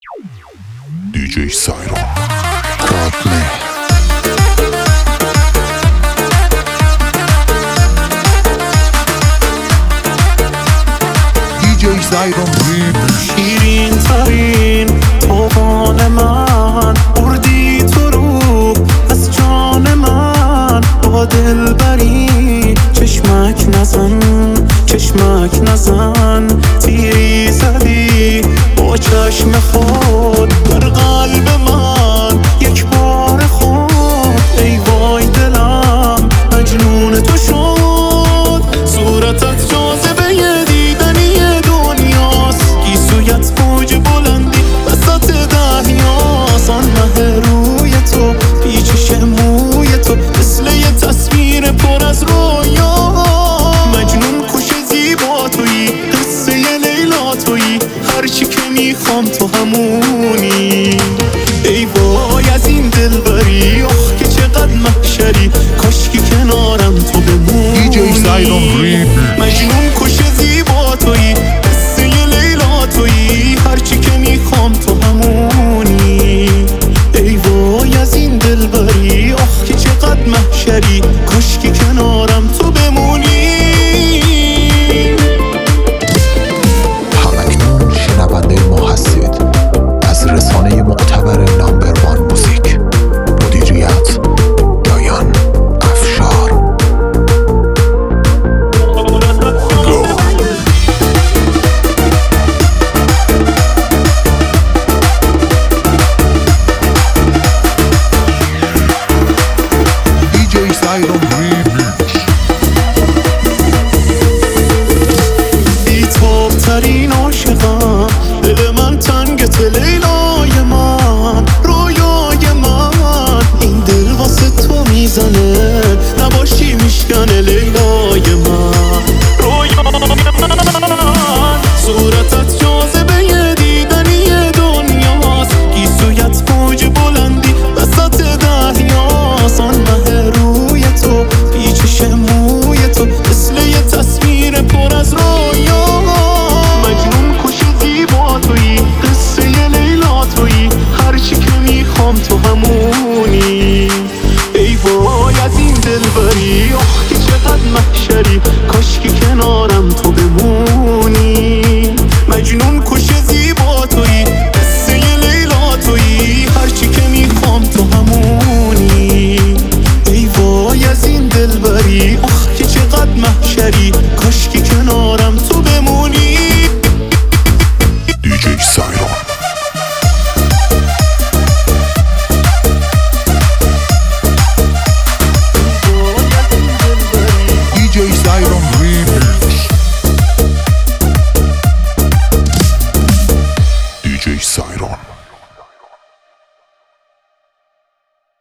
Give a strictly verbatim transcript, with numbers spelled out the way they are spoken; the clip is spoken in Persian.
دی جی سایرون کاتله دی جی سایرون شیرین ترین توفان من بردی تو رو از جان من با دل بری چشمک نزن چشمک نزن تیری زدی با چشم خود در قلب من یک بار خود ای وای دلم مجنون تو شد صورتت جاذبه دیدنی دنیاست گیسویت موج بلندی وسط دریاست آن مه روی تو پیچش موی تو مثل یه تصویر پر از رویا مجنون کش زیبا تویی قصه لیلا تویی هرچی که میخوام تو همونی ای وای از این دلبری آخ که چقدر محشری کاشکی کنارم تو بمونی دی جی سایرون مجنون کش زیبا تویی قصه لیلا تویی هرچی که میخوام تو همونی ای وای از این دلبری آخ که چقدر محشری کاشکی کنارم تو بمونی. همکنون شنونده ما هستید از رسانه معتبر نامبروان موزیک. مدیریت دایان افشار. گو دی جی سایرون بی‌تاب ترین عاشقم دل من تنگت لیلای من رویای من این دل واسه تو میزنه نباشی میشکنه لیلای من رویای من صورتت جاذبه دیدنی دنیاست گیسویت موج بلندی وسط دریاست آن مه روی تو پیچش موی تو مثل یه تصویر پر از رویا مجنون کش زیبا تویی قصه لیلا تویی هرچی که میخوام تو همونی ای وای از این دلبری آخ که چقدر محشری کاشکی کنارم تو بمونی مجنون کش زیبا تویی قصه لیلا تویی هرچی که میخوام تو همونی ای وای از این دلبری آخ که چقدر محشری کاشکی کنارم تو بمونی. دی جی سایرون دی جی سایرون دی جی سایرون